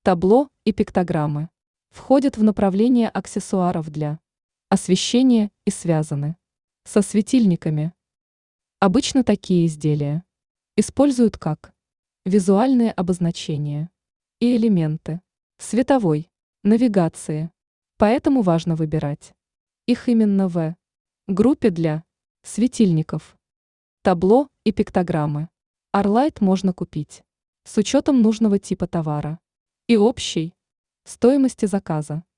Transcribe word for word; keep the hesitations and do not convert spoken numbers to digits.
Табло и пиктограммы входят в направление аксессуаров для освещения и связаны со светильниками. Обычно такие изделия используют как визуальные обозначения и элементы световой навигации, поэтому важно выбирать их именно в группе для светильников. Табло и пиктограммы Arlight можно купить с учетом нужного типа товара и общей стоимости заказа.